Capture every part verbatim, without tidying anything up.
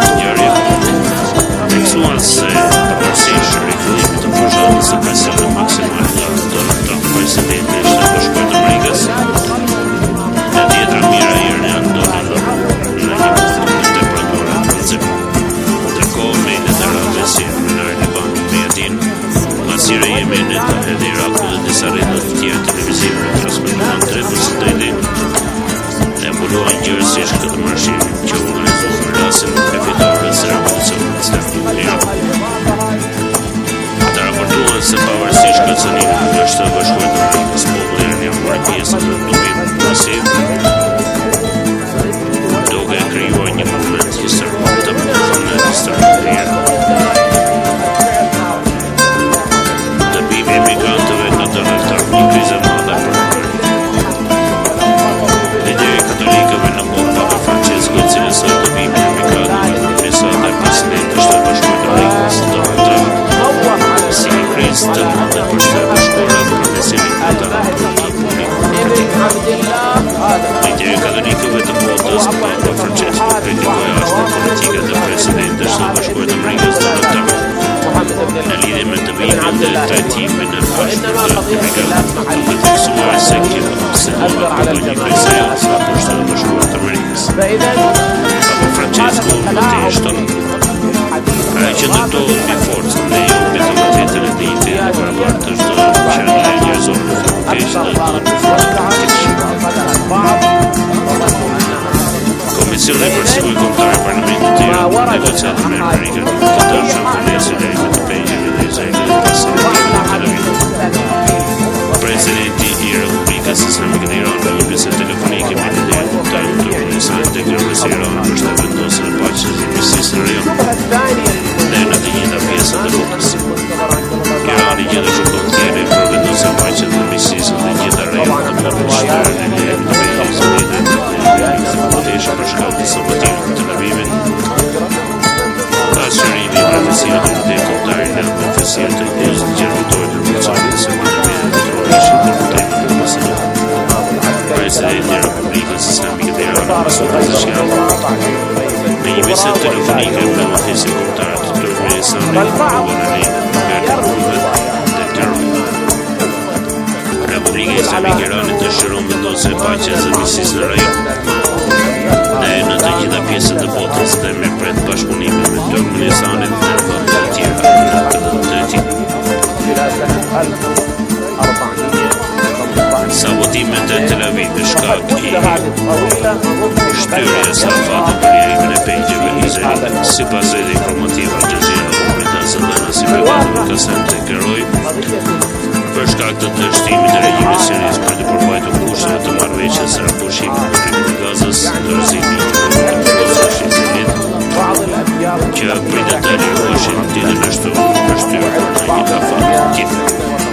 ngjarje. Tekstuan se pavarësisht rikthimit të fushatës së presionit maksimal nga Donald Trump, presidenti i Shtetit Bashkuar të Amerikës, e tjetra mira iranian dolën në rrugë në temperatura të rrezikshme. Ndërkohë mediat arabe si Al Liban, Median, Masira e Yemenit edhe Iraku dhe disa rrjete të tjera televizive transmetuan drejt së drejti dhe mbuluan gjërësisht këtë marshim që u organizuar në rastin e fitores së revolucionit islamik në Iran. Ata raportuan se pavarësisht kërcënimit nga Shteti Bashkuar të Amerikës, populli iranian mori pjesë në dëbim masiv, duke krijuar një moment historik të mëdhenj në historinë e Iranit. Dëbimi i migrantëve nga Donald Trump, një krizë e madhe për Lideri katolikëve në kohë Papa Francesco, i cili sa dëbimi i migrantëve në krisat e presidentit të Shtetit Bashkuar të Amerikës, Donald Trump, si një krizë të madhe për Shtetin Bashkuar për besimin e të Lideri katolikëve të botës, Papa Francesco, kritikoi ashtu politikat e presidentit të Shtetit Bashkuar të Amerikës, Donald Trump, në lidhje me dëbimin dhe trajtimin e bashkëpunëtorëve të migrantëve, duke theksuar se kjo situata do një krizë reale për Shtetin Bashkuar të Amerikës. Papa Francesco proteston ai që ndërtohet me forcën dhe jo me të vërtetën e ditë e barabartë të çdo qenie njerëzore në fund të keq dhe në fund Komisioni për Siguri Kombëtare e Parlamentit të Iranit negociatë me Amerikën të dashur të nesër deri me të pengjeve dhe Izraelit pas Tel Aviv. Presidenti i Republikës Islamike të Iranit në një bisedë telefonike me liderin kombëtar të Turkmenistan deklarues se Irani është e vendosur në paqen dhe mirësinë në rajon dhe në të njëjta pjesë të botës. Irani gjithashtu konsideroi për vendosjen e paqes dhe mirësisë në të njëjta rajon të botës shtetërore në lidhje me pengjeve për shkak të sabotimit të Tel Avivit. Pas shërimi i pranisë të liderit kombëtar në ofisien të njëzet gjermëtorë të revolucionit se më të bërë të rrëshin të rëtejnë të pasajnë. Presidenti i Republikës Islamike të Iranit Masud Pezeshkian në një bisedë telefonike me ofisin kombëtar të Turkmenistanit në në lidhje me deklaroi. Republika Islamike e Iranit dëshiron vendosjen e paqes dhe mirësisë në rajon dhe në të gjitha pjesët e botës dhe me pret bashkëpunimin me Turkmenistanin dhe vendet të tjera në këtë drejtim. Sabotimet e Tel Avivit shkak i shtyrjes së Rafatit për lirimin e pengjeve Izraelit, sipas rrjetit informativ Al Jazeera, komiteti i dhënës i privatëve Kasem deklaroi për shkak të dështimit të regjimit sionist për të përmbajtur kushtet të marrëveshjes së pushimit të rrymit të Gazës, dorëzimi i të vendosur Izraelit, që pritet të liroheshin ditën e shtunë për shtyrë në një kafe tjetër.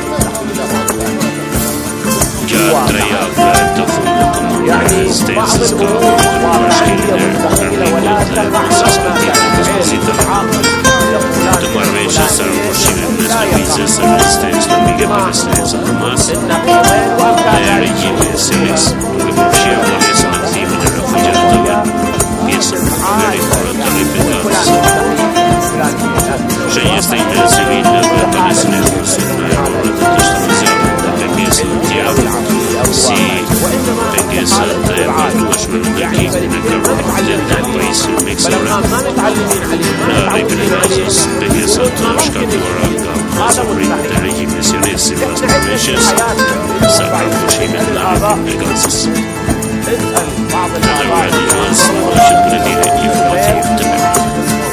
Gjatë tre javëve të fundit komandë e rezistencës ka arritur bashkërinë e armikut dhe respektive dispozitave të marrëveshjes së pushimit në lëvizjes së rezistencës islamike palestinase Hamas dhe regjimi sionist, duke përfshirë pjesën e kthimit të refugjatëve, pjesën verifuar të rrymit Gazës. Shenjës të interes civile dhe palestinezë në aeroportet të shtatzionit dhe pengesë të tjera, si pengesë të vazhdueshme në ndërkimin e kapacitetit të pajisjes meksikore në rrymën e Gazës, pengesë të shkaktuara nga masakrimet e regjimit sionist sipas marrëveshjes sa për pushimin në rrymën e Gazës. Të tërë dëgjues në që buletini informativ të merë.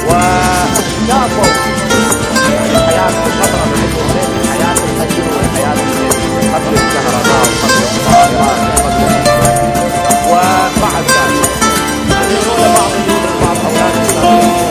وبعد ذلك بعض بعض أولاد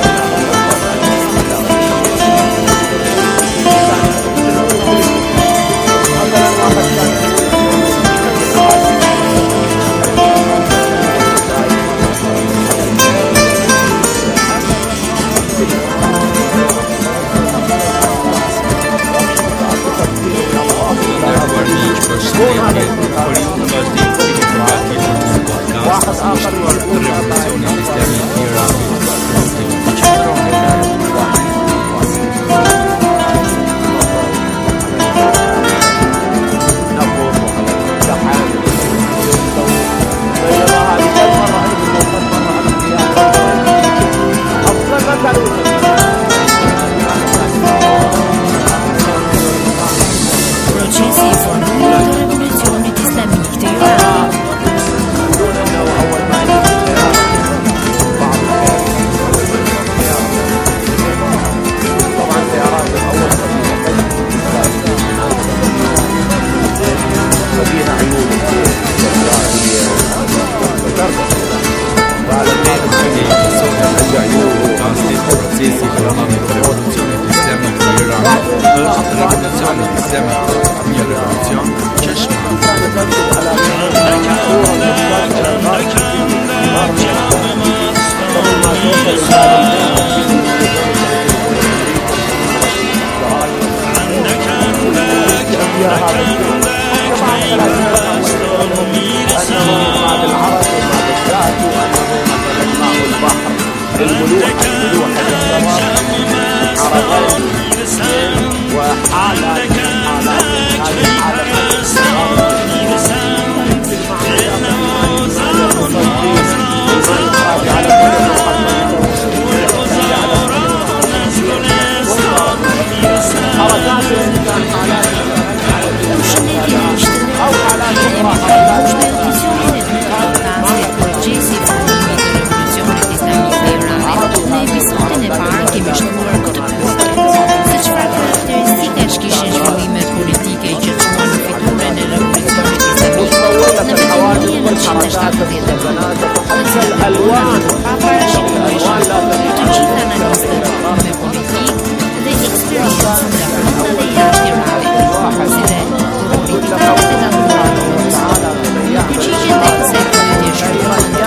واحد آخر parlamentarne revolucionit islamit në Iran është revolucioni islamit një revolucion çeshmar. الملوح الملوح عربات وحالة Në episodin e parë kemi shtuar këtë pyetje. Se çfarë karakteristikash kishin zhvillimet politike që çuan në fituren e revolucionit islamik në vitin mille nëntëqind e shtatëdhjetë. Në cilën alwan pa parashikueshme të gjithë analistët me politikë dhe eksperiencë nga brenda dhe jashtë Iranit, si dhe politikanët e takuar në përgjigjen tek kësaj pyetje shkruan në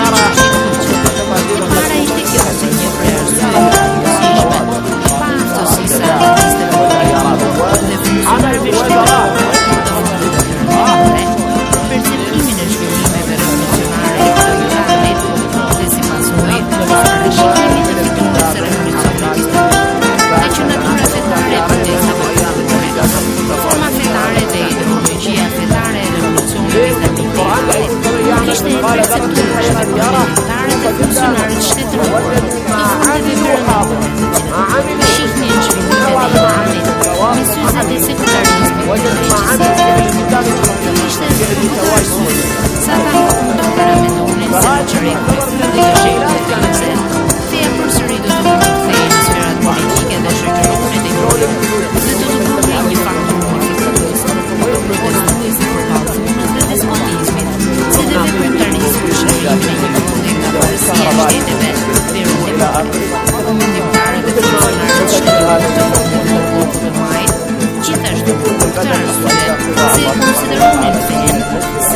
para ishte kjo si një prej arsyeve të rëndësishme pa aftësi sa aktiviste politike dhe funksionarë shtetëror të fundit të tyre për perceptimin e zhvillimeve revolucionare të Iranit dhe si pasojë parashikimit të fiturës së revolucionit islamik dhe që natyra fetare e protestave popullore, forma fetare dhe ideologjia fetare e revolucionit islamik të Iranit nuk ishte e perceptueshme për militarët dhe funksionarët shtetëror i fundeve perëndimore, të shihnin zhvillimet e Iranit me syzet e sekularizmit dhe regjisisë. Ishte nuk të arsye sa ata nuk paramendonin se në çarekuj dhe jashtë këtyse feja përsëri do të rikthehej në sferat politike dhe shoqërore të Iranit dhe do të bëhej një faktor unifikatues protestues përballë dhunës dhe despotizmit, si dhe veprimtarisë për shërim në një vende nga parësia e shteteve perëndimore. Ndimtarët dhe funksionarët shtetëror të fundit të bllokut të Majit, gjithashtu për këtë arsye se e konsideronin fen si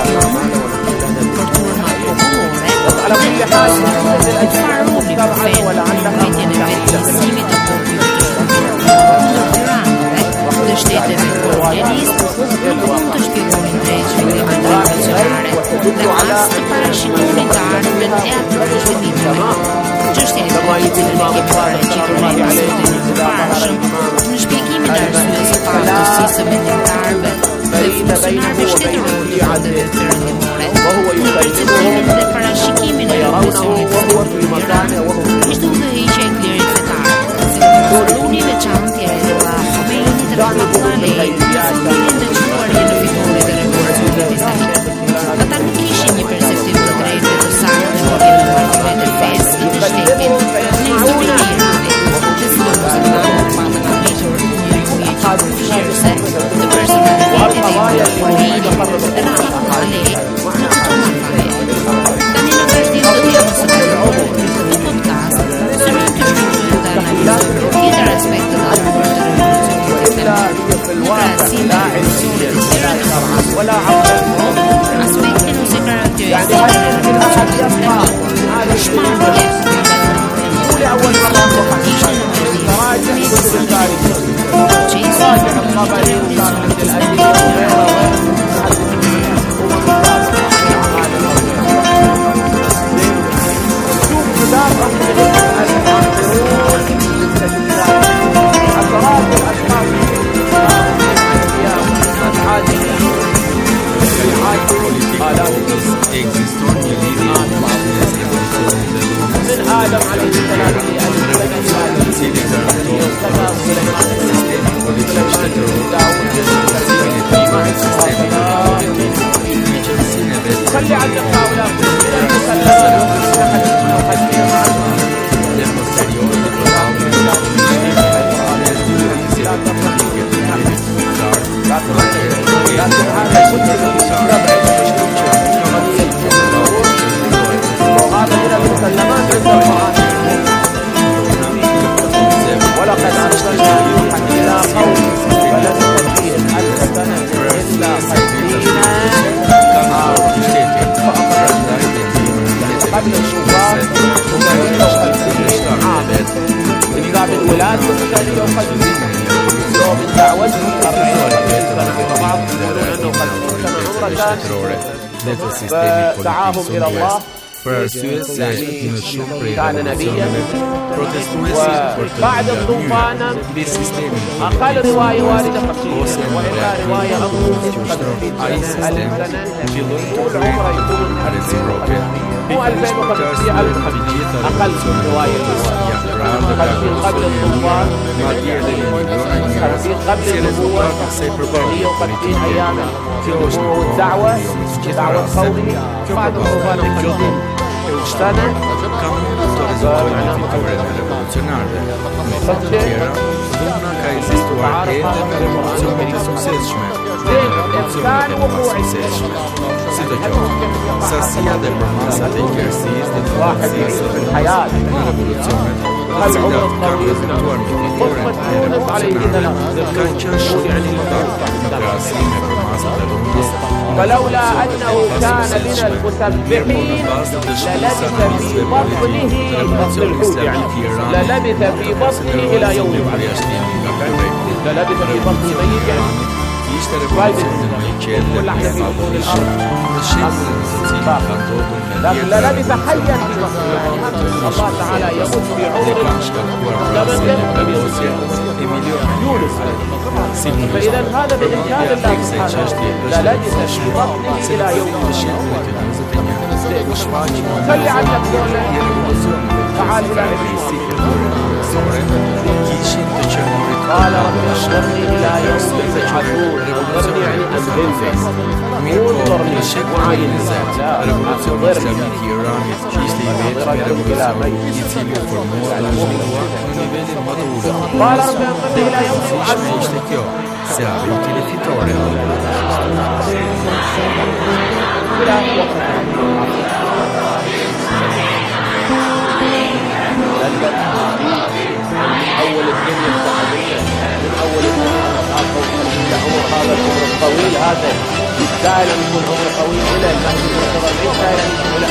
torturë popullore dhe të farroni për fen në rritjen e vetëdijësimit të popullit të shtuar. Tyranëve dhe shteteve kolonialiste nuk mund të shpjegonin drejt zhvillimet revolucionare dhe as të parashikonin të ardhmen e atyre zhvillimeve. Çështja e cilën e kemi paraqitur në episodin e përparshëm në shpjegimin e arsyes së pavarësisë së mendimtarëve dhe funksionarëve shtetëror të vendeve perëndimore në perceptimin dhe parashikimin e revolucionit islamik në Iran ishte udhëheqja e klerit fetar, si konsuluni veçantë i Ayatollah Khomeini rahmetullahi alayhi në fillin dhe çuarjen në fiturit e revolucionit islamik. Ata nuk kishin një perceptim të drejtë dhe të saktë në lidhje me marrëdhëniet e fesë dhe shtetit në historinë e Iranit, dhe sidomos ata nuk patën arritur një rikthje përfshirëse të personalitetit e Ayatollah Khomeini rahmetullahi alayhi në këto marrëdhënie. Tani në vazhdim do të jemi së bashku në podcast, së أرسلنا نوحا إلى قومه فلبث فيهم ألف سنة إلا خمسين قبل الشوفان إذا بالولاد مختلف وخمسين لو بالدعوة أربعين وخمسين سنة وبعض لأنه خمسين سنة عمره كان فدعاهم إلى الله كان نبيا وبعد الطوفان أقل رواية واردة قصيرة وإلا رواية أقول قد ألف سنة طول عمره يكون مو ألفين وخمسمائة ألف أقل رواية خمسين قبل الطوفان خمسين قبل النبوة مئة وخمسين أياما الدعوة دعوة قومه بعد الطوفان خمسين سنة Sasia dhe përmasa dhe kërësis dhe të nëzisë dhe revolucionet Zida kanë rezultuar në fitore e revolucionare dhe kanë qenë shumë në krahasim me përmasat e rrugës فلولا أنه كان من المسبحين للبث في بطنه للبث في بطنه إلى يوم البعث للبث في بطنه ميت ishte revolucion në një qenë dhe një abullishëm në shembull në të cilin ka ndodhur me للبث حيا في بطنه الله تعالى يمد في عمره يونس فإذا هذا بإمكان الله سبحانه للبث في بطنه إلى يوم خلي عنك تعال إلى قال رب انظرني إلى يوم يبعثون انظرني يعني أنزلني انظرني وعين الذات انظرني قال رب انظرني إلى يوم يبعثون أول الدنيا السعودية من أول الدنيا إلى عمر هذا العمر الطويل هذا دائما يكون عمر طويل إلى المهدي المتضرعين دائما يكون إلى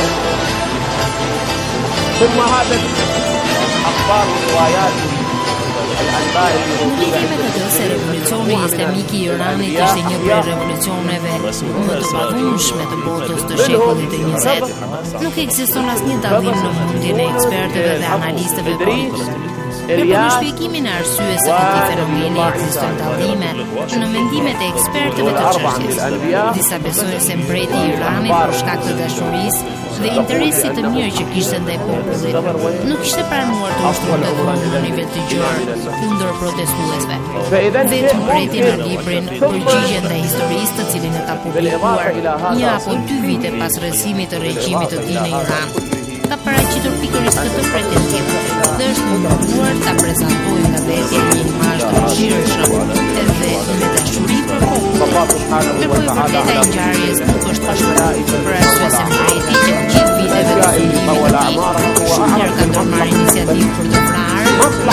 ثم هذا أخبار وروايات الأنباء se revolucioni islamik i Iranit ishte një prej revolucioneve më të pavunshme të botës të shekullit të njëzet, nuk ekziston asnjë dallim në mendjen e ekspertëve dhe analistëve politikë. Për në shpjegimin e arsyes së këtij fenomeni ekzistojnë dallime në mendimet e ekspertëve të çështjes. Disa besojnë se mbreti i Iranit për shkak të dashurisë dhe interesit të mirë që kishte ndaj popullit, nuk kishte pranuar të ushtrojnë në nivel të gjerë kundër protestuesve. Vetëm mbreti në librin Përgjigje ndaj historisë, të cilin e ka publikuar një apo dy vite pas rrësimit të regjimit të tij në Iran, ka paraqitur pikërisht këtë pretendim dhe është munduar ta prezantojë nga vetja një imazh të mëshirshëm edhe me dashuri për popullin. Ndërkohë vërteta e ngjarjes nuk është pashkruar për arsye se mbreti që gjithë viteve të sulmit të tij shumë herë ka ndërmarrë iniciativë për të vrarë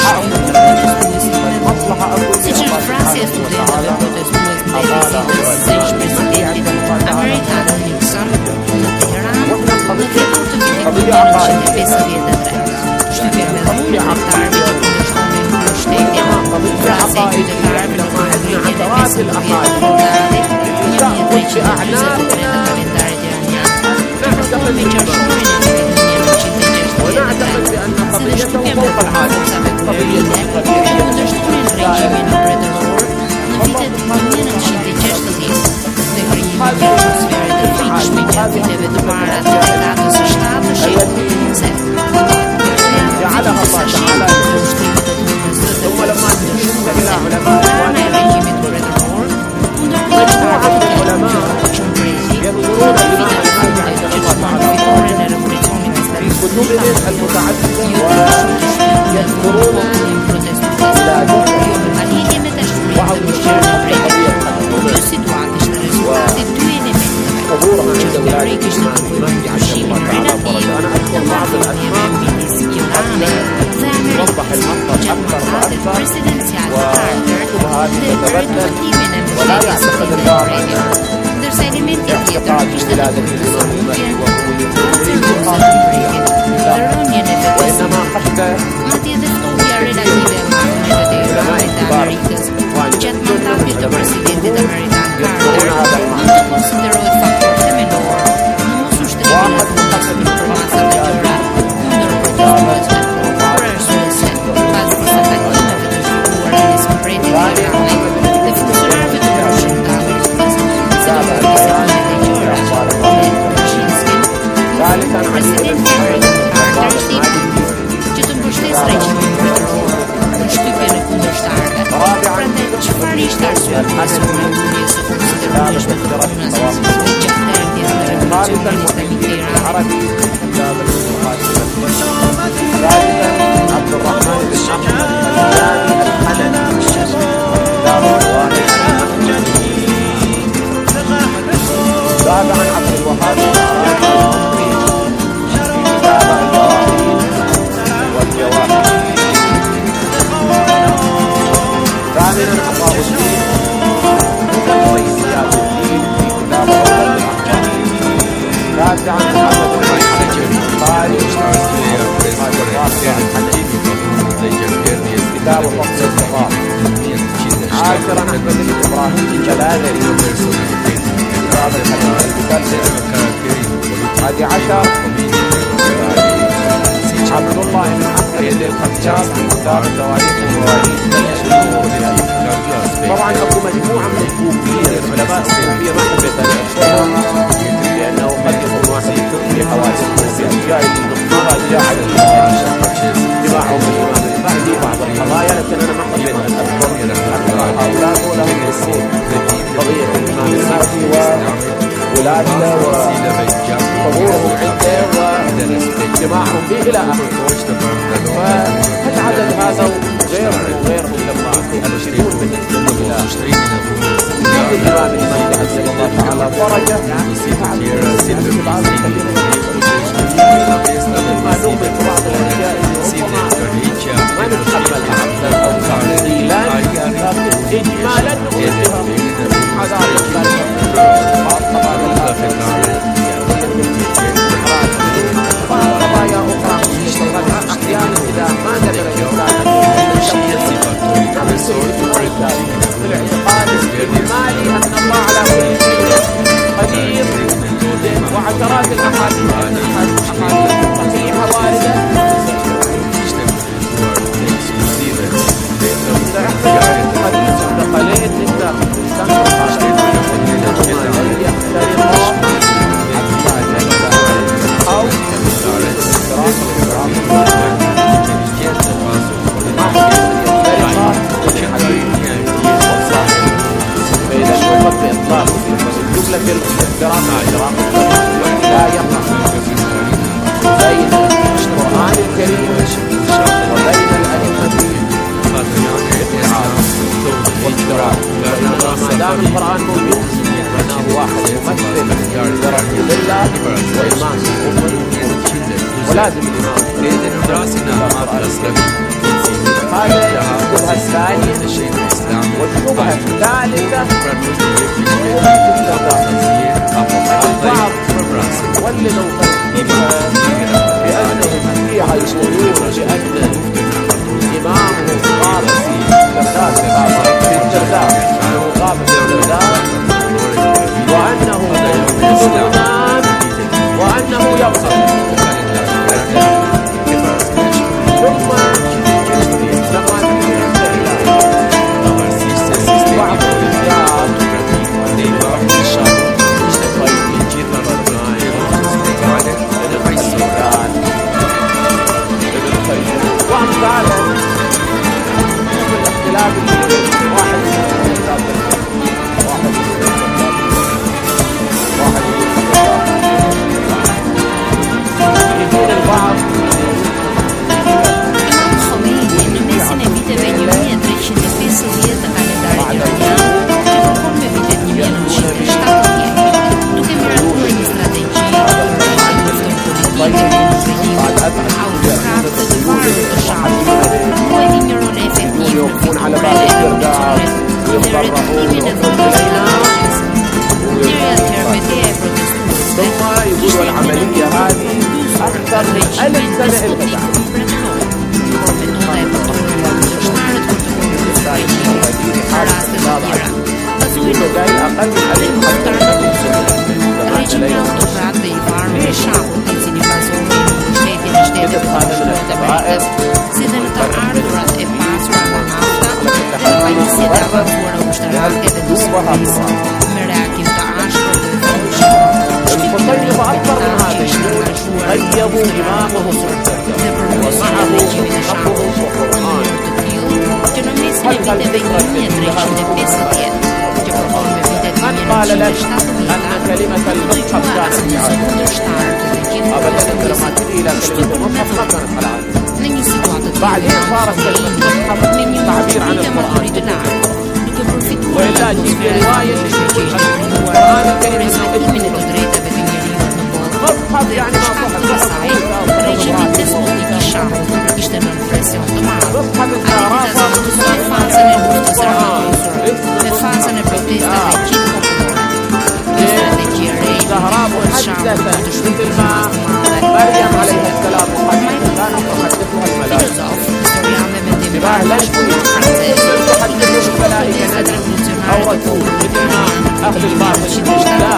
siç është vrasja e studentëve protestues ndaj vizitës së ish-presidentit amerikan Nixon në Tiranë në tetur të vitit mille nëntëqind e pesëdhjetë e tre. Shtypja me dhunë e qytetarëve që kundërshtonin mbështetjen, vrasja e qytetarëve në marrëdhënien e pesëmbëdhjetë korridorit një mijë e treqind e njëzet e tre të kalendarit iranian, që përkufën me qarshiorin e vitit një mijë e nëntëqind e gjashtëdhjetë e tre, si dhe shtypja me dhunë forcave kulturine që kundërshtonin regjimin mbretëror në vitet një mijë e nëntëqind e gjashtëdhjetë dhe krijimi një atmosfere të frikshme gjatë viteve të para të dekadës së shtatë të shekullit të njëzet. جعلها الله تعالى ثم لما تشمل العلماء regjimit mbretëror, kundërkohëtar të ulema يذكرون كتبهم المتعددة ويذكرون وضح المنطق أكثر وأكثر Retroattivene musei sottolineo ders elementi tjetër ishte në konstitucionin Dëronjën e vetës madje dhe ftohja relative e marrëmeve të Iranit të Amerikës gjatë mandatit të presidentit amerikan Carter mund të konsiderohet faktor themelor në mos ushtrimin e fundacionit për masa të gjëra kundër protestuesve për arsye se pas disa takimeve të shkuara në mbretërin e Iranit dhe funksionarëve të ndryshëm të Amerikës si organizacionet e gjëra në Washington presidenti amerikan Carter shtipi që të mbështesë regjimin mbretëror në shtypjen e kundërshtarëve. Prandaj çfarë ishte arsyeja kryesore e uljes së konsiderueshme të punës së gjatë erdhjes në revolucionin islamik të Iranit? هذه عشر عبد الله بن عمرو يد الخشاب في كتاب تواريخ المواليد. طبعا اكو مجموعه من الكوفيين العلماء الكوفيه ما حبيت انا اشتغل لانه قد يكون واحد في حوادث الكوفيه جاي الدكتور جاء على اتباعهم الامام المهدي بعض القضايا، لكن انا ما حبيت ان اذكر هؤلاء ولهم يسير قضيه الامام المهدي وولادته وحضورهم عنده واجتماعهم به الى اخره. فالعدد هذا وغيره وغيره لما يشيرون بالنسبه الى الامام المهدي عزل الله تعالى فرجه ما نؤمن ببعض الاشياء ما نتحملها عقلا او تفصيلا، لكن اجمالا نؤمن بها. هذا يقبل قضايا اخرى احيانا اذا ما قدر الانسان بالاعتقاد الاجمالي ان الله على كل شيء قدير، وعشرات الاحاديث صحيحه وارده انتقلت انت او جملة الدراسة لا يقع بين القرآن الكريم وبين الأئمة والدراسة، ما دام القرآن موجود فإنه واحد يمثل درجة بالله وإمام الأمة ولازم الإمام هذا الشبهة الثانية. والشبهة الثالثة البعض ولدوا ترتيبها بأنهم فيها يقولون بأن إمامهم قابل الجرداء الجرداء أنه قابل الجرداء وأنه الإمام وأنه يبصر. ثم Universidade Fuara Mushtaraka dhe Nusibis me reakim të ashpër dhe fushëm. المصنف أكثر من هذا يقول غيبوا إمامه dhe përmosën e regjimin e shahut وقرآن që në mesin e viteve një mijë e treqind e pesëdhjetë që përfon me vitet من një قال mijë e لك shtatëdhjetë أن كلمة المصحف كانت asë një sekundërshtar të regjimit أبدا të لما تجي إلى كلمة المصحف ما كانت على عادة në një situatë të بعدين صارت كلمة المصحف me një تعبير عن mundësi القرآن të lartë duke përfituar وإلا جيب رواية تقول القرآن الكريم transmetimin e të drejtave të njeriut në botë. مصحف يعني ما Shkakti i صحف saj, regjimi despotik i shahut ishte në presion të madh. Ai zgjatoi fazën e luftës së radhësore dhe fazën e protestave gjithkombëtare. Një strategji e re زهراء محدثة مثل ما مريم عليه السلام محدثة كانت تحدثها الملائكة filozof, historian dhe mendimtar انتباه لا يكون francez, تحدث الملائكة نبي أو رسول مثل ما أهل الباطل لا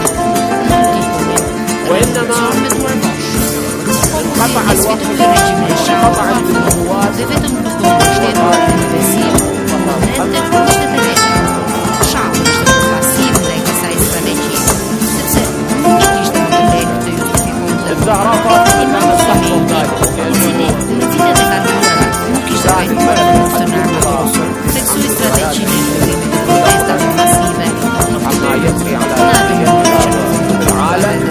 وإنما قطع الوقت قطع النبوات dhe vetëm kërkon shtetin represiv, dhe kushtet e veta. Shahu ishte pasiv ndaj kësaj strategjie, sepse nuk ishte më të lehtë të justifikonte. الزهراء فاطمة كانت تحكم ذلك I cili në vitet e kaluara nuk ishte vajtuar në luftën armatosur, theksoi strategjinë e luftimit të protestave masive në عما يجري على العالم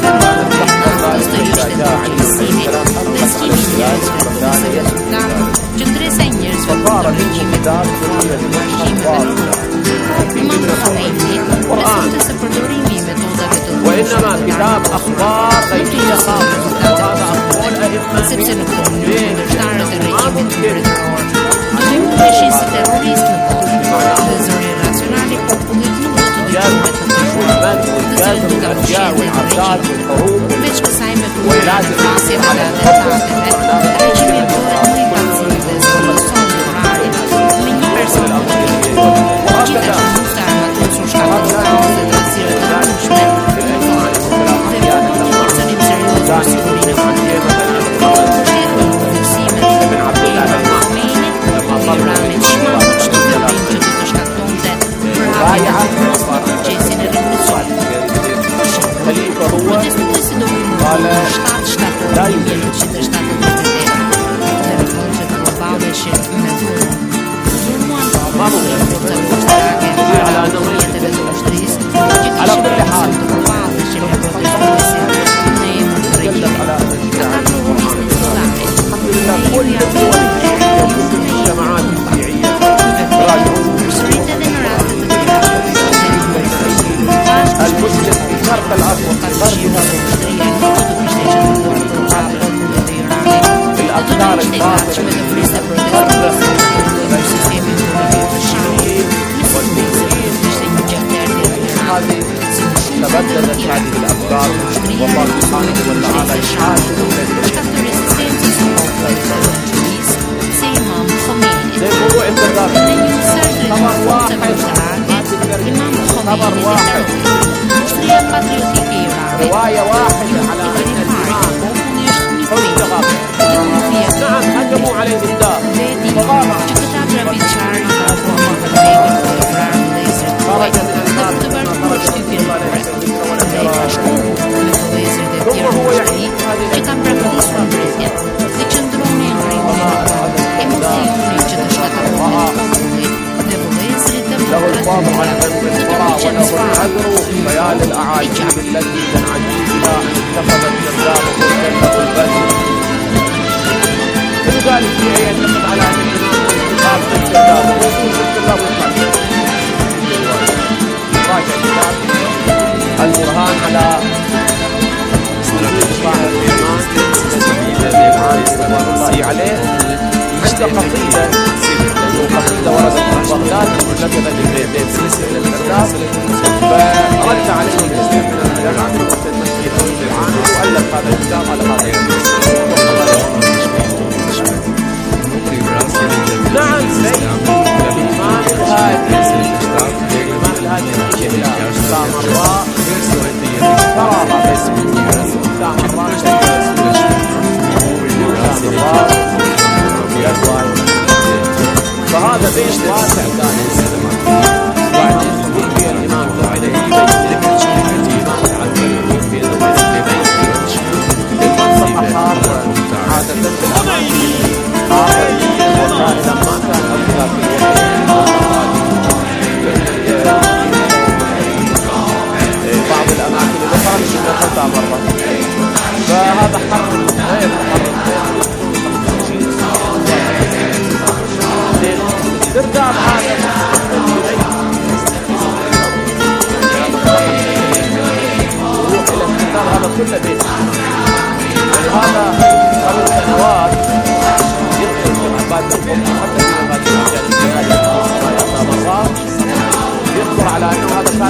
që ndresa e njerëzve فصار الانتداب سورية الأخبار Imam Khomeini rezultë se përdorimi i metodave të وإنما كتاب أخبار غيبية خاصة وهذا أقوال أئمة sepse në këtë mënyrë kundërshtarët e regjimit mbretëror do të mbështesin si terroristë në botë dhe zëri racional i popullit nuk do të dëgjohet në të والمن والجاز والأشياء والعرضات والحروب veç kësaj me kërkuar në fasje të atentateve, regjimi bëhet më i pacivë dhe zbulson Buharin me një personazh gjithashtu lufta armatosur shkakton kaos dhe tasire të rëndësishme dhe forcënim serioz për sigurinë e kombëtare. Shtetin përfaqësimet e Imam Khomeinit dhe Iranit shmang çdo veprim që do të shkaktonte përhapjen e procesin e revolucionit. خليفة هو Protestuesi do vinë shtatë shtator një mijë e nëntëqind e shtatëdhjetë e tetë dhe revoltë globalishin me vërë. Zhurmuan lufta ushtarake para jetëve të ushtrisë, që kishin përgjithësim të përballishin me protestuesit në emër të regjimit. Ata provonisnin sollari, كل الدول والمجتمعات الشيعية përsërit edhe në raste të tjera. المسلم في شرق الأرض غربها الأفكار الباطلة هذه تبددت هذه الأفكار والله سبحانه وتعالى يحاسب زي موضوع التدابر خبر واحد خبر واحد رواية واحدة على أن الإمام حجة نعم هجموا عليه بالدار فغاب خرج من النار ثم هو يعيش هذه له الفضل على ذنب الورى وله العذر في بيان الأعاجيب التي تنعجب بها اتخذت كذابه كله البدر لذلك في يتفق على أن الإمام قال كذابه ويكون كذابه القلب راجع كتاب البرهان على إصلاح الإيمان الله عليه عند قصيدة وقصيدة وردت من بغداد نسبت للبيت سلسلة الكذاب فرد عليه الاسلام من الجامعة المسيح العام وألف هذا الكتاب على هذا نعم الإمام الهادي الإمام الهادي إلى سامراء ترى سامراء فهذا بيت واسع الكتاب هذا يروح إلى الكتاب هذا كل بيت، ولهذا قبل سنوات يدخل في عباد الحكم حتى في عباد الرجال يذكر على أنه هذا كان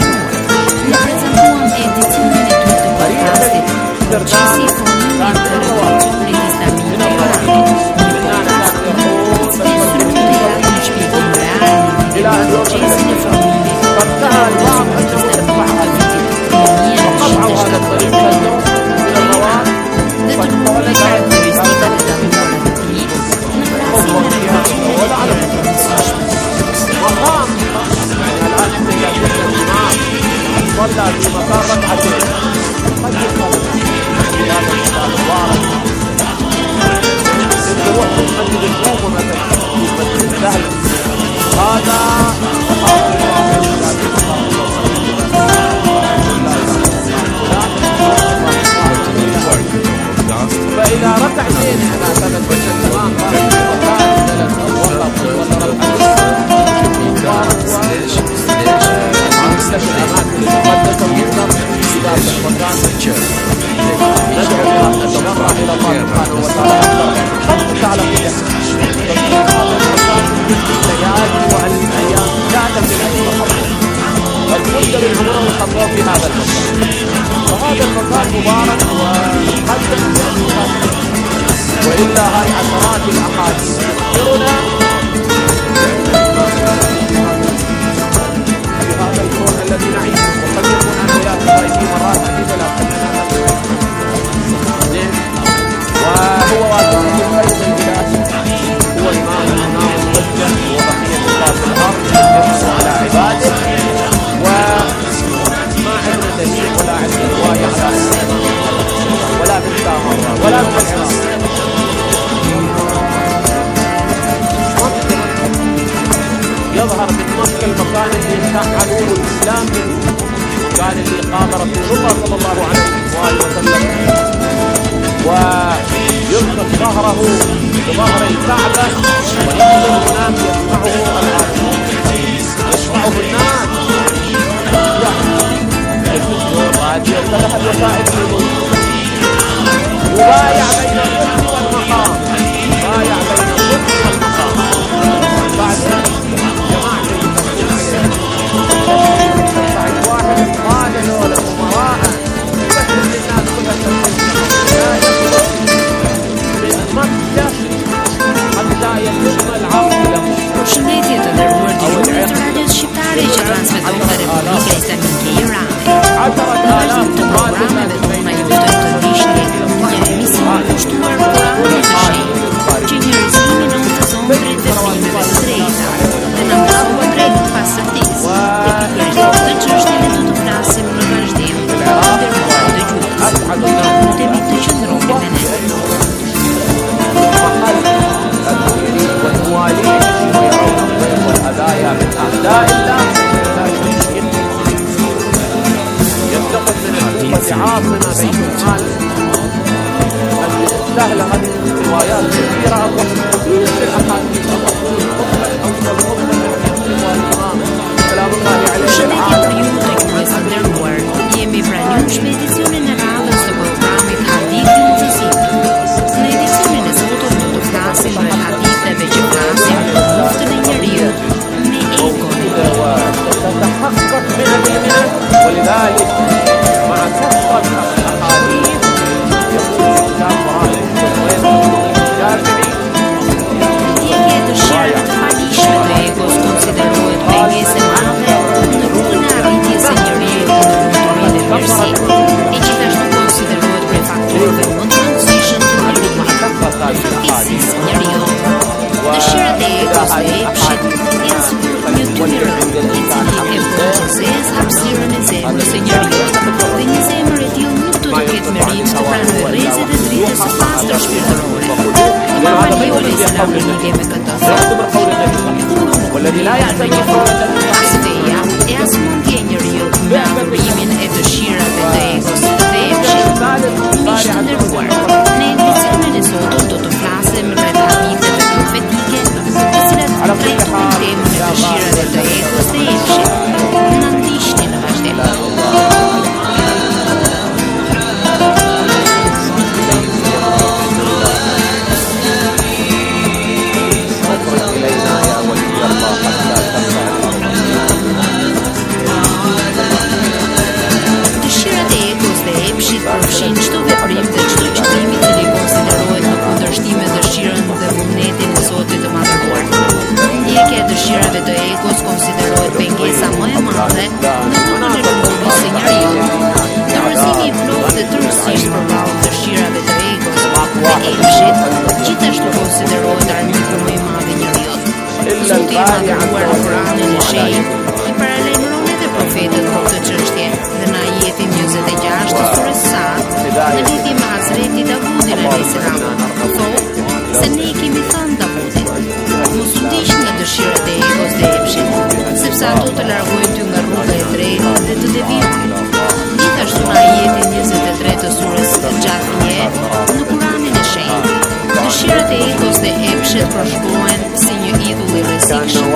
إلى أن فانتهى البعض أنه يتبع هذا وقطعوا هذا الطريق كالنوم من الرواد فالمولد مقام الآن إذا كنا الإمام صلى في مقام ركعتين قد يصلي في هذا المقام المبارك الروح في مسجد الكوفة مثلا في مسجد السهل هذا فإذا ركعتين على ثلاث الإمام وكان ثلاث وقف ولا الأماكن المقدسة والنظر إذا وكان ندعو الله نتضرع إلى الله سبحانه وتعالى خمس على كل الليالي والأيام لا تملك المدة من عمره خطوة في هذا المكان، وهذا المكان مبارك ومقدس وإلا هاي عشرات الأحاديث تذكرنا بهذا الكون الذي نعيشه، وقد يكون أنه يأتي في مرات عديدة لا وهو واجب بالخير بالبلاد، هو إمام الإمام الموجه وبقية الله في الأرض يحرص على عباده، وما عندنا دليل ولا عندنا رواية على ولا في السامرة ولا في العراق. يظهر بدمشق المكان اللي شعلوه الإسلام منه، كان اللي قام رسول الله صلى الله عليه وآله وسلم ويربط ظهره بظهر الكعبة وينزل هناك يسمعه العالمون يسمعه الناس هذه ثلاث وسائل يبايع بين الركن والمقام، يبايع بين الركن والمقام. بعد جماعة بعد واحد قال له الأمراء يبشر للناس كلها من مكة حتى يتم العرض له. Përshëndetje të nderuar dëgjues të radios shqiptare që transmeton nga Republika Islamike e Iranit. Në vazhdim të programeve tona ju ftoj të ndiqni një emision të kushtuar Kur'anit të Shenjtë, që njerëzimin në të zonë drejt veprimeve të drejta dhe në mëson drejt pastërtisë. Te pikërisht këtë çështje ne do të flasim në vazhdim. Nderuar dëgjues, lutemi të qëndroni me ne. والموالين ويرون الضيف والهدايا من أعداء الله يتخذ من الأمة عاصمة بيت المال. سهلة هذه الروايات كثيرة أقوى كثير من الأحاديث الرسول المطلق أو المطلق والإمام سلام الله عليه العالم. Jemi pranuar me edicionin e radhës të programit Hadithi në Gjësit. Në edicionin e sotëm do të flasim për haditheve që flasin për luftën e njerëzit me egon. تتحقق مئة بالمئة ولذلك مع كثرة الأحاديث يقول الإسلام وراء الشافعي Ndjekje të shërë të padishme të egos konsiderohet pengese madhe në rrugën e arritjes së njerëzit në lumturi dhe mirësi, e gjithashtu konsiderohet prej faktorëve më të rëndësishëm të ndryrimit të fatkeqësisë së njeriut. Dëshirat e egos dhe epshit janë sikur një tyr i cili e bën zez hapësirën e zemrës së njeriut, dhe një zemër e tillë nuk do të ketë merit të pranojë rrezet e dritës së pastër shpirtërore. Imam Ali alayhi salam lidhje me këtë. والذي لا يحتمل As feja e as mundje njeriu me adhurimin e dëshirave të egos dhe epshit. Miq të nderuar, në edicionin e sotëm do të flasim rreth haditheve profetike, të cilat trajtojnë temën e dëshirave të egos dhe epshit. Në ndishni në vazhdim. Dëshirat e egos dhe epshit përfshin çdo veprim dhe çdo qëllim i cili konsiderohet në kundërshtim me dëshirën dhe vullnetin e Zotit të Madhëruar. Ndjekja e dëshirave të egos konsiderohet pengesa më e madhe në punën e lumturisë së njeriut. Dorëzimi i plotë dhe tërësisht përballë dëshirave të egos dhe epshit gjithashtu konsiderohet armiku më i madh i njeriut. Zoti i Madhëruar në Kur'anin e Shenjtë i paralajmëron edhe profetët për këtë çështje dhe në ajetin njëzet e gjashtë të surës Sad në lidhje me Hazreti Davudin alayhis salam thotë se ne i kemi thënë Davudit: mos u ndiq nga dëshirat e egos dhe epshit, sepse ato të largojnë ty nga rruga e drejtë dhe të devijojnë. Gjithashtu në ajetin njëzet e tre të surës Jathie në Kur'anin e Shenjtë, dëshirat e egos dhe epshit përshkruhen si një idhull i rrezikshëm.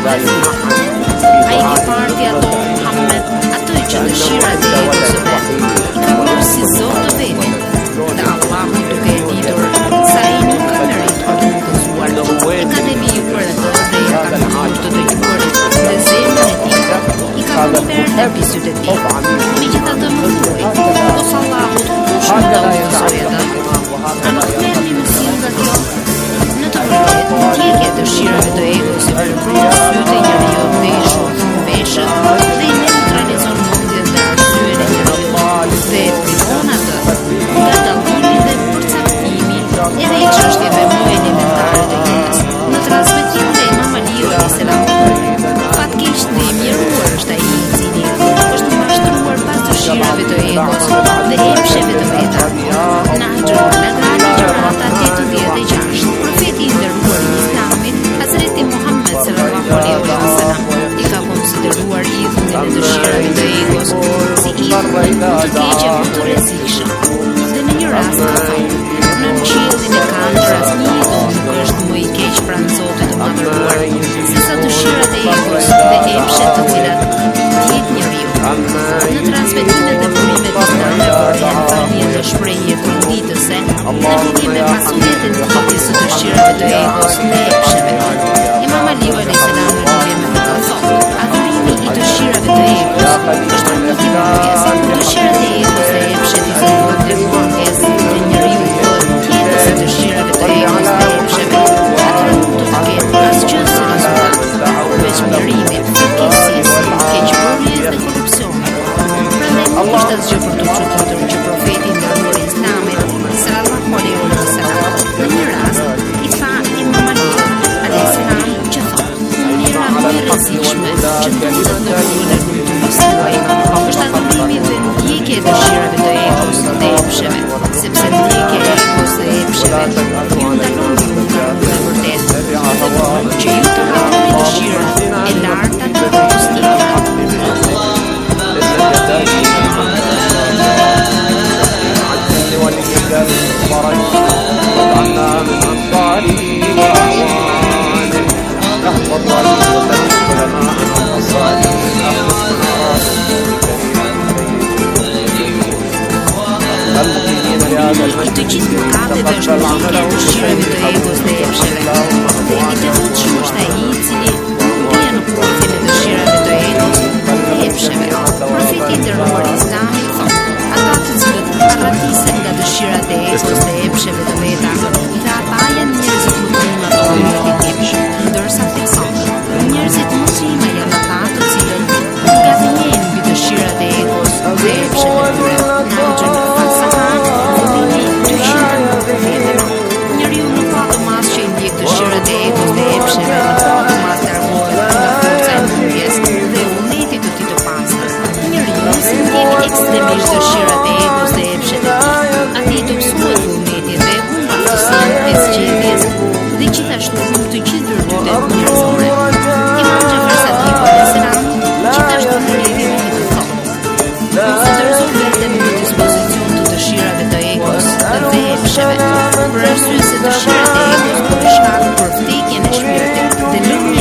Ai i parti ato Muhammed, ato që dëshirat e egosëve i ka bërë si Zot të vetin, dhe Allahu duke e ditur se ai nuk ka merit për të mëdhëzuar, i ka devijuar ato dhe ja ka mësuar të dëgjuar dhe zemrën e tij i ka bërë në bisyt e tij. Megjithatë më thuaj, os Allahut kush më do të mësojë atë? A nuk merrni mësim nga kjo? Në të vërtetë, ndjekja e dëshirave të egos i përpron sytë e njeriut dhe i shurthon veshët dhe i neutralizon mendjen dhe arsyen e njeriut dhe e privon atë nga dallimi dhe përcaktimi edhe i çështjeve më elementare të jetës. Në transmetimin e Imam Aliut alayhis salam, fatkeqësisht dhe i mjeruar është ai i cili është mashtruar pas dëshirave të egos dhe epsheve të veta. Në Hijr Nagrani Gjurata tetëdhjetë e gjashtë, profeti i nderuar i Islamit, Hazreti Muhammed sallallahu alaihi wasallam, i ka konsideruar idhullin e dëshirave të egos si idhull të keqe më të rrezikshëm. Dhe në një rast ka thënë: në qiellin e kanë asnjë idhull nuk është më i keq pranë Zotit të Madhëruar se sa dëshirat e egos dhe epshet të cilat ndjek njeriu. Në transmetimet dhe burimet islame përvjen thënie dhe shprehje tronditëse në lidhje me pasurinë e ndjekjes së dëshirave të egos dhe epsheve. Imam Aliu alayhis salam në lidhje me këtë thotë: adhurimi i dëshirave të egos është një mungesë. Dëshirat e egos dhe epshet i zëvon dhe mungesë të njeriu tjetër se dëshirave të egos dhe epsheve, atëherë nuk do të ketë asgjë si rezultat, veç mjerimin, fatkeqësisë, keqbërjes dhe korrupsionit. Prandaj nuk është asgjë për të çuditur që profeti i nderuar i Islamit sallallahu alaihi wasallam në një rast i tha Imam Aliut alayhis salam që thotë: mënyra më e rrezikshme që ndodhet në rrugën e lumturisë është adhurimi dhe ndjekja e dëshirave të egos dhe epsheve, sepse ndjekja e egos dhe epsheve ju ndalon ju nga rruga e vërtetë dhe bën që ju të hapni dëshirat e larta të pozitive. I të gjithë mëkateve është ndjekja e dëshirave të egos dhe epsheve. Dhe i të vëndshëm është ai i cili ndjen në kurthin e dëshirave të egos dhe epsheve. Profeti i nderuar i Islamit thotë: ata të cilët arratisen nga dëshirat e egos dhe epsheve të veta, dhe ata janë njerëzit më të mëdhenj në fitim, ndërsa tek njerëzit muslima janë ata të cilët gabojnë mbi dëshirat e egos dhe epsheve të tyre. Në gjë falsafa njeriu nuk ka të mas që i ndjek dëshirat e egos dhe epsheve, nuk ka të mas largohet nga forca e mundjes dhe vullneti të tij të pastër. Njeriu si ndjek ekstremisht dëshirat e egos dhe epshet e tij, atij të psuhet vullneti dhe humb aftësinë e zgjedhjes dhe gjithashtu humb të gjithë virtytet njerëzore. Imam Xhafer Sadiku alayhis salam gjithashtu në lidhje me këtë thotë: konsideroj vetëm në dispozicion të dëshirave të egos dhe epsheve, për arsye se dëshirat e egos bëjnë shkak për vdekjen e shpirtit dhe lëmën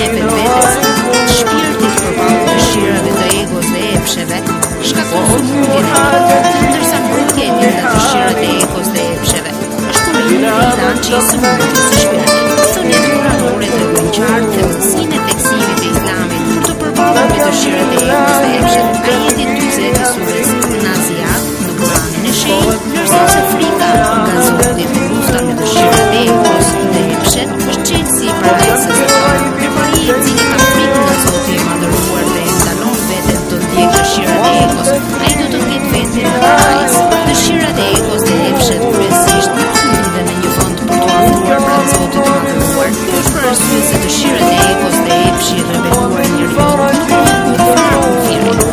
egos, ai do të ketë vetin në krajs. Dëshirat e egos dhe epshet kryesisht nuk funden në një vend për të afruar pranë Zotit të Madhëruar. Kjo është për arsye se dëshirat e egos dhe epshi i rebeluar njeriu nuk fare kufirin.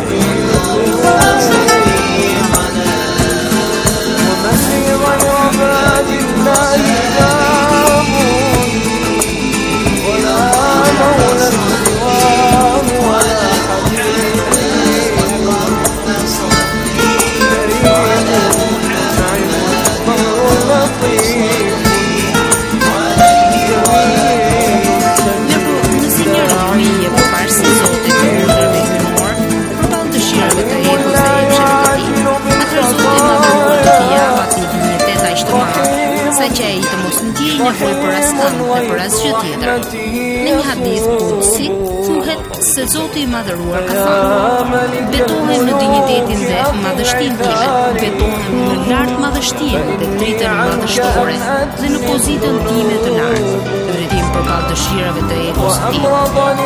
Që ai të mos ndjej nevojë për askënd dhe për asgjë tjetër. Në një hadith kudsi thuhet se Zoti i Madhëruar ka thënë: betohem në dinjitetin dhe madhështinë time, betohem në lart madhështinë dhe dritën madhështore dhe në pozitën time të lartë, drejtim përballë dëshirave të egos të tij.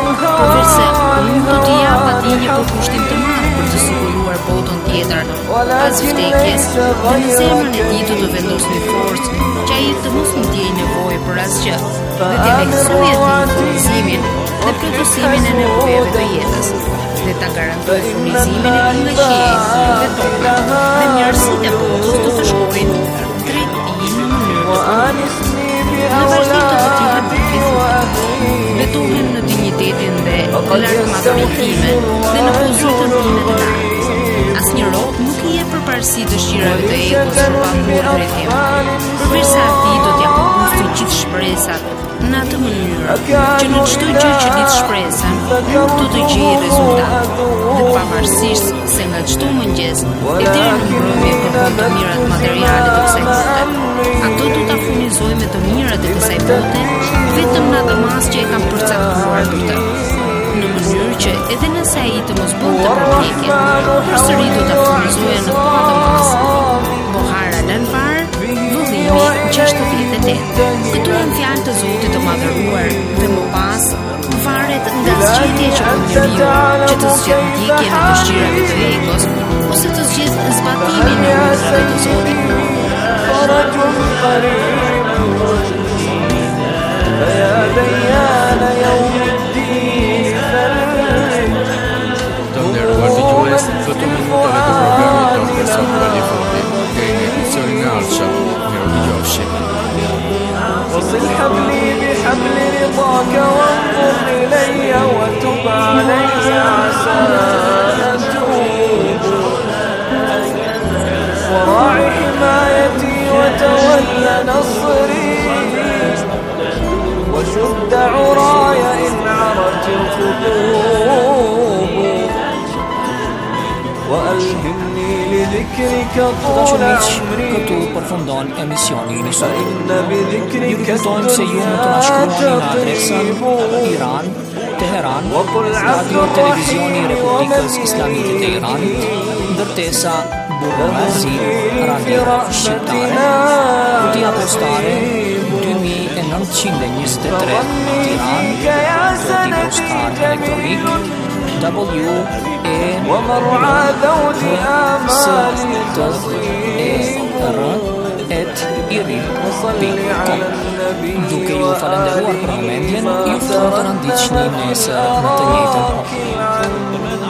Përse unë do t'i jap atij një përkushtim të madh për të siguruar botën tjetër pas vdekjes, dhe në zemrën e tij do të vendos një forcë që ai të mos ndjej nevojë për asgjë, dhe të lehtësojë atij furnizimin dhe plotësimin e nevojave të jetës, dhe ta garantojë furnizimin e tij nga qielli dhe toka, dhe mirësitë e botës do të shkojnë drejt tij në mënyrë të punës. Në vazhdim të të tillë përfitim, betohem në dinjitetin dhe lartëmadhërinë time dhe në pozitën time të lartë. Asnjë rob nuk i jep përparësi dëshirave të egos për paguar drejtim, përveçse atij do t'ia përkushtoj gjithë shpresat në atë mënyrë që në çdo gjë që ditë shpresën nuk do të gjejë rezultat, dhe pavarësisht se nga çdo mëngjes e deri në mbrëmje kërkon të mirat materiale të kësaj bote, ato do ta furnizojë me të mirat e kësaj bote vetëm në atë masë që e kanë përcaktuar për të. Në mënyrë që edhe nëse ai të mos bën të përpjekje, përsëri do ta furnizojë në të atë masë. Buhara lën var, vëllimi gjashtëdhjetë e tetë. Këto janë fjalë të Zotit të Madhëruar dhe më pas varet nga zgjedhja që bën njeriu, që të zgjedhë ndjekjen e dëshirave të egos ose të zgjedhë zbatimin e urdhrave të Zotit. Të nderuar dëgjues, këto minuta të programit tonë sot radiofoni nga një emisioni nga Alsha, mirë dëgjofshi. وصل حبلي بحبل رضاك وانظر إلي وتب علي عسى أن أتوب وراعي حمايتي وتولى نصري وشد عراي إن عرت الخطوب وألهمني لذكرك طول عمري Këtu përfundon emisioni i sot. فإن Ju بذكرك kujtojmë se ju mund të na shkruani në adresën Iran, Teheran, Radio Televizioni i Republikës Islamike të Iranit, ndërtesa Burgazi, Radio Shqiptare, kutia postare dy mijë e nëntëqind e njëzet e tre, Tiranë, kodi postar elektronik W E ومرعى ذود S آمال T E R et iri وصل على النبي Duke ju falenderuar për momendjen, ju fton të na ndiqni nesër në të njëjtën kohë.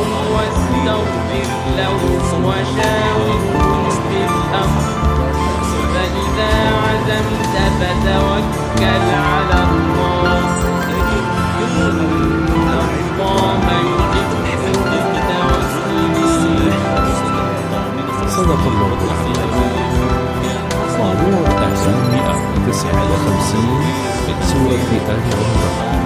وشاورهم في الأمر صدق الله العظيم. طالوت آية مئة وتسعة وخمسين من سورة آل عمران.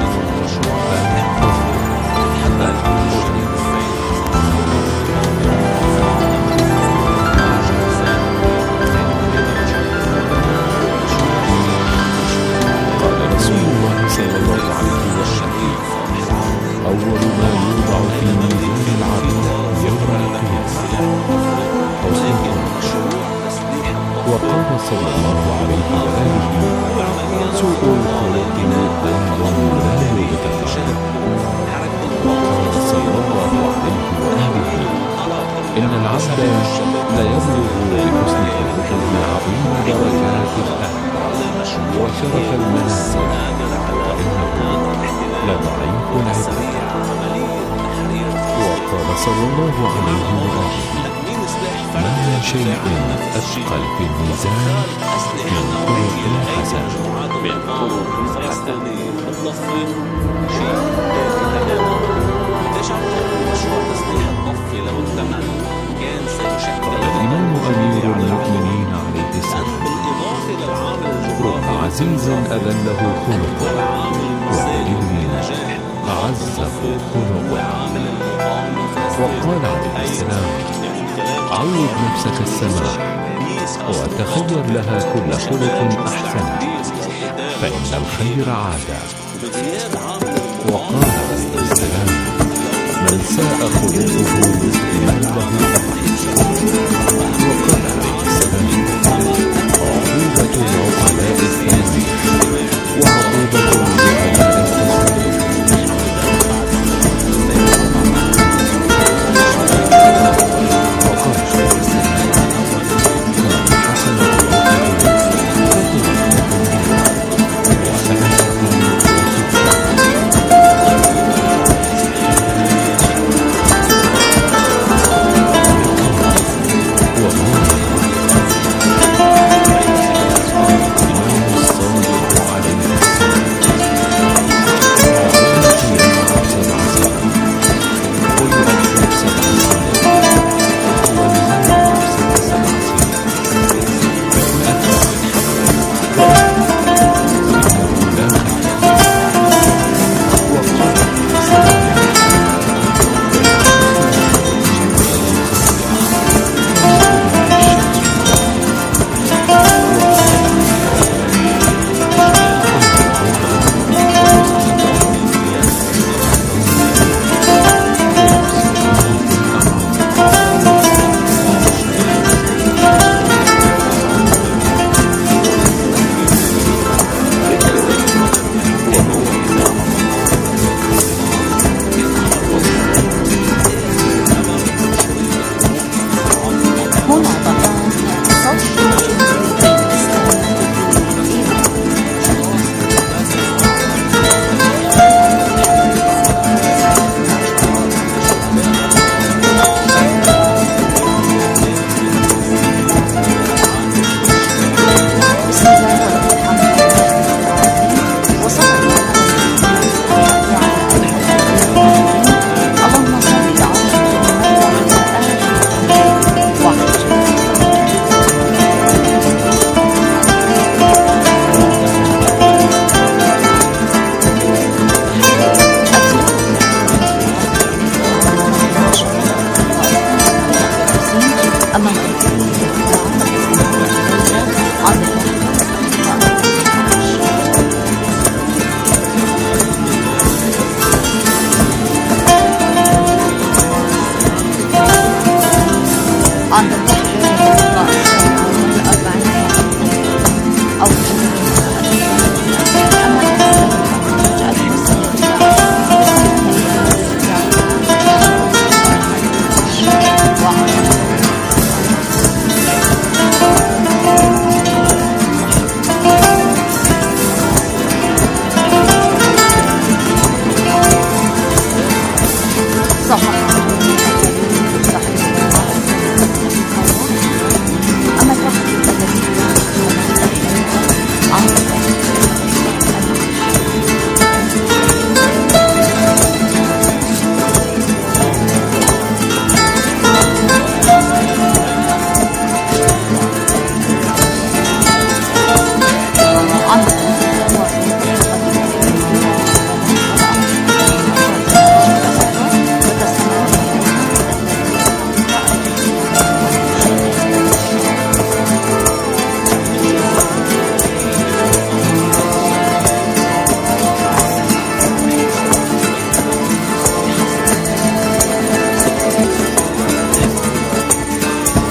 قال رسول الله صلى الله عليه وسلم: أول ما يوضع في ميزان العبد يوم القيامة وقال صلى الله عليه وآله: سوء الخلق ذنب لا يغتفر. وقال صلى الله عليه وآله: إن العبد ليبلغ بحسن خلقه عظيم درجات الآخرة وشرف المنازل، وإنه لضعيف العبادة. وقال صلى الله عليه وآله: ما من شيء أثقل في الميزان من خلق الحسن. قال الإمام أمير المؤمنين عليه السلام: رب عزيز أذله خلقه وذليل أعزه خلقه. وقال عليه السلام: عود نفسك السماح وتخير لها كل خلق أحسن، فإن الخير عادة. وقال عليه السلام: من ساء خلقه من له أمر. وقال عليه السلام: عقوبة العقلاء الثانية وعقوبة الجهلاء التسليم.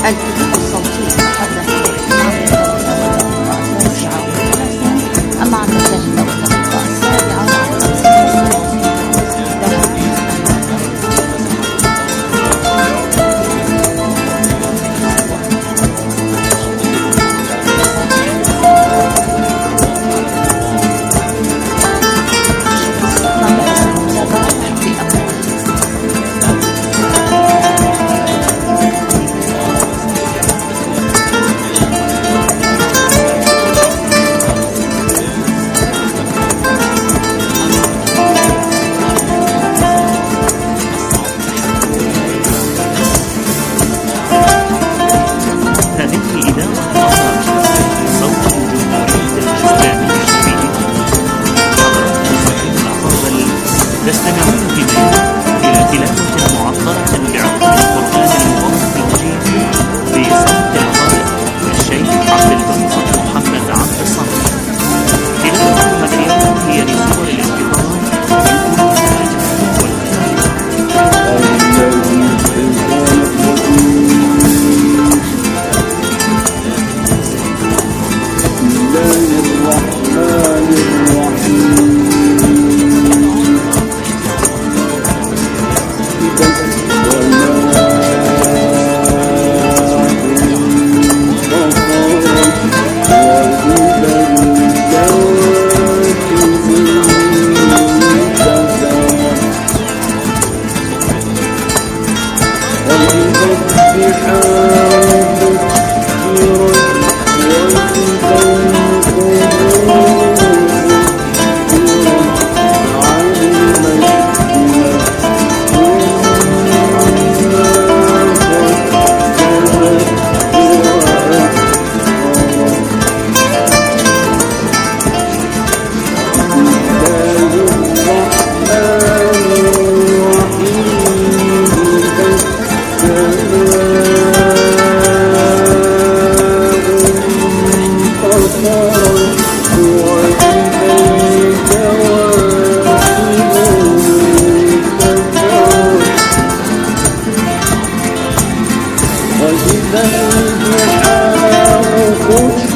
الكتب الصوتية تتحدث أما عن الثالثة والدقيقة السابعة تستمعون إلى تلاوة معطرة بعقد القرآن المبارك المجيد بصوت القارئ الشيخ عبد الباسط محمد عبد الصمد. تلاوة هذا اليوم هي لسور الانتظار وإذا البحار فجرت